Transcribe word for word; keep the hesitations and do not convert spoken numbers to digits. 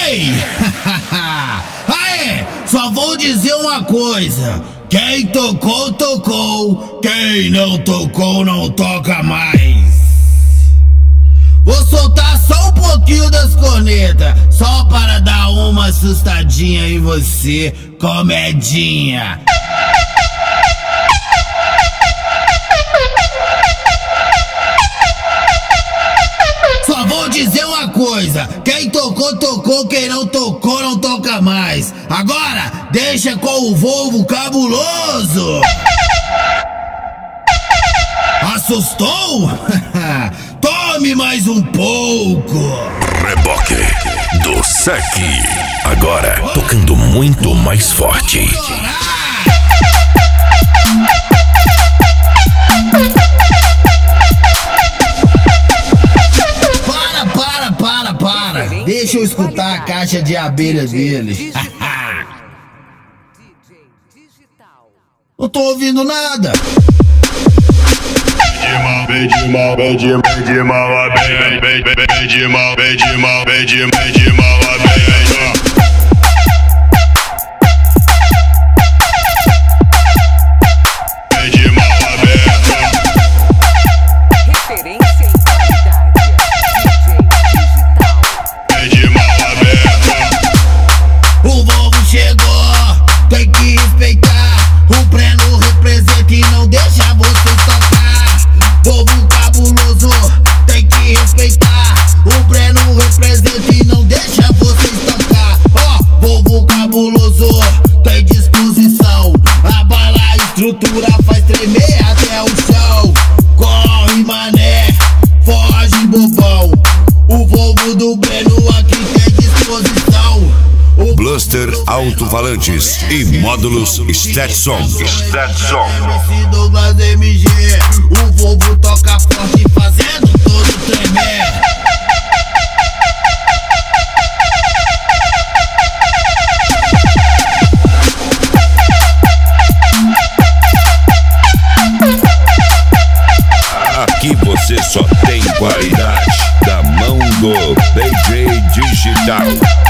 Ei! Aê! Só vou dizer uma coisa: quem tocou, tocou. Quem não tocou, não toca mais. Vou soltar só um pouquinho das cornetas, só para dar uma assustadinha em você, comedinha. Só vou dizer uma coisa: quem tocou, tocou. Quem não tocou, não toca mais. Agora, deixa com o Volvo cabuloso. Assustou? Tome mais um pouco. Reboque do Sec. Agora, tocando muito mais forte. Para, para, para, para. Deixa eu escutar a caixa de abelha deles. Não tô ouvindo nada. Vem de mal, vem de mal, vem de mal, vem, vem, vem, vem de mal, vem de mal, vem de mal, vem de mal, vem. Vem de mal aberta. Referência em qualidade. D J Digital. Vem de mal aberta. O Volvo chegou, tem que respeitar. O Breno representa e não deixa vocês tocar. Volvo cabuloso, tem que respeitar. O Breno representa e não deixa vocês tocar. Ó, oh, Volvo cabuloso, tem disposição. Abala a estrutura, faz tremer até o chão. Corre mané, foge bobão. O Volvo do Breno aqui tem disposição. O Bluster Alto-Falantes e módulos Stetson. Stetson. M C Douglas M G, o Volvo toca forte fazendo todo tremer. Aqui você só tem qualidade da mão do D J Digital.